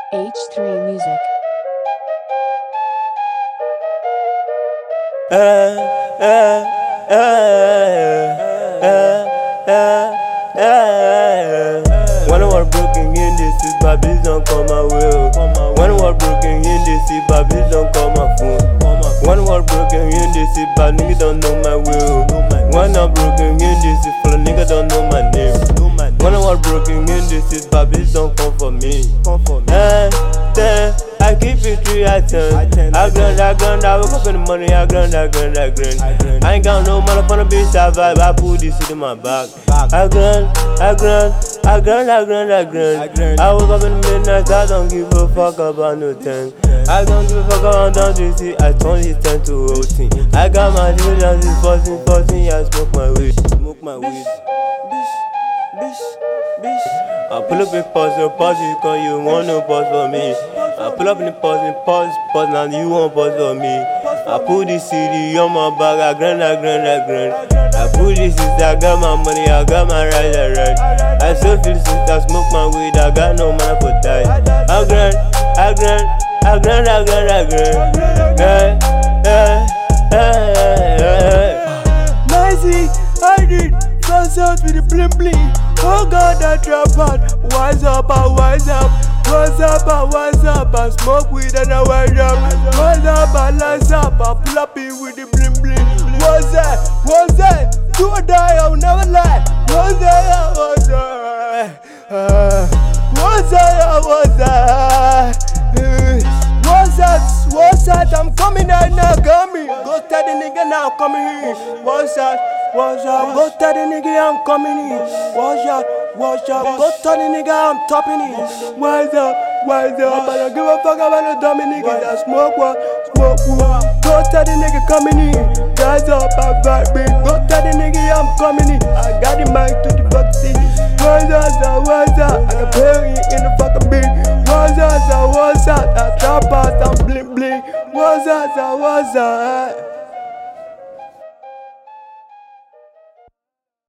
H3 Music. When I was broken in this is Babylon don't call my will. When I was broken in this is Babylon don't call my phone. When I was broken in this is bad nigga don't know my will. When I'm broken in this is full of nigga don't know my name. When I was broken in this is Babylon don't come for me. I keep it 3 I turn. I grind, I wake up in the morning, I grind. I ain't got no money for the bitch, I vibe, I put this shit in my back. I grind. I wake up in the midnight, I don't give a fuck about no thing. I don't give a fuck about no see, I turn this 10 to 18. I got my dividends, it's 14, I smoke my weed. I pull up in pause, cause you want no pause for me. I pull up in the pause, now you want pause for me. I put this CD on my back, I grind. I put this shit, I got my money, I got my right. I so feel sick, I smoke my weed, I got no money for that. I grind. Nicey, I did fast out with the bling. Oh God, I drop out. Wise up, I smoke weed and I wise up. Wise up, I lights up, I pull up in with the bling. What's that? Do or die, I'll never lie. What's that? What's that? I'm coming out now, coming. Go tell the nigga now, I'm coming in. What's that? Go tell the nigga I'm coming in. What's that? Go tell the nigga I'm topping it. Wise up. I don't give a fuck about no dummy niggas. I smoke what? Go tell the nigga coming in. Rise up, I vibrate. Go tell the nigga I'm coming in. I got the mic to the vaccine. What's up? I can play in the fucking beat. What's up? I trap out, I'm bling. What's up?